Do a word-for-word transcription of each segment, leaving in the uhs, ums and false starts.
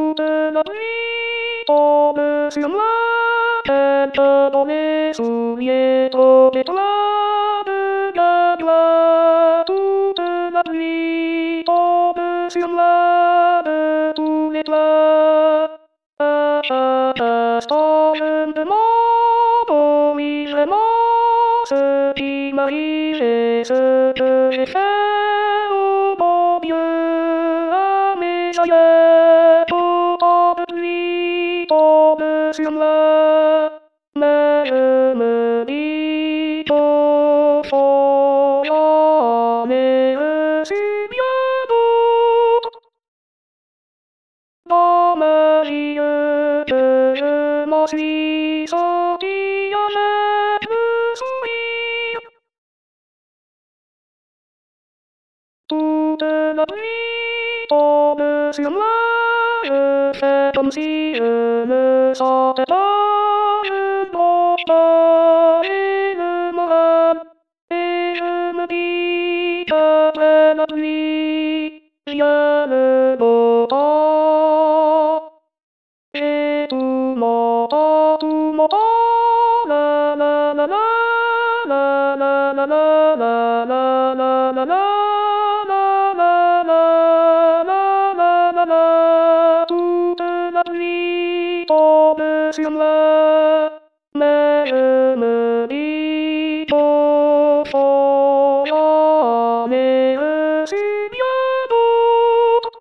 toute la pluie tombe sur moi, tête dans les souliers trop étroits de gadois. Toute la pluie tombe sur moi de tous les toits. À chaque instant je me demande, oh oui vraiment, ce qui m'arrive et ce que j'ai fait, oh mon Dieu, à mes aïeux. Autant de pluie tombe sur moi, mais je me dis qu'au fond j'en ai reçu bien d'autres. Dans ma vie que je m'en suis sorti avec le sourire. Toute la pluie tombe sur moi, je fais comme si je ne sentais pas, je bronche pas et le moral, et je me dis qu'après la pluie, vient le beau temps. Et tout mon temps, tout mon temps, la la la la, la la la la, la la la la la. Toute la pluie tombe sur moi, mais je me dis qu'au fond j'en ai reçu bien d'autres.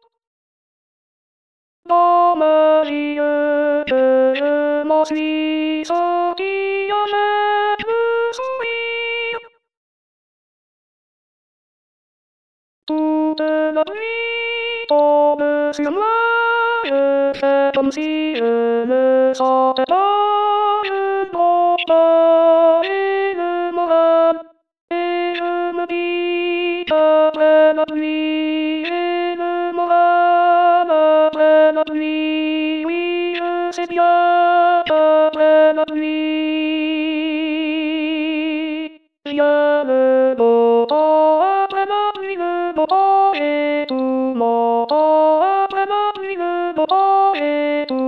Dans ma vie que je m'en suis sorti avec le sourire. Toute la pluie tombe sur moi, je fais comme si je ne sentais pas, je bronche pas et le moral, et je me dis qu'après la pluie j'ai le moral, après la pluie, oui je sais bien qu'après la pluie vient le beau temps, après la pluie le beau temps, et tout mon temps, après la pluie le beau temps, et tout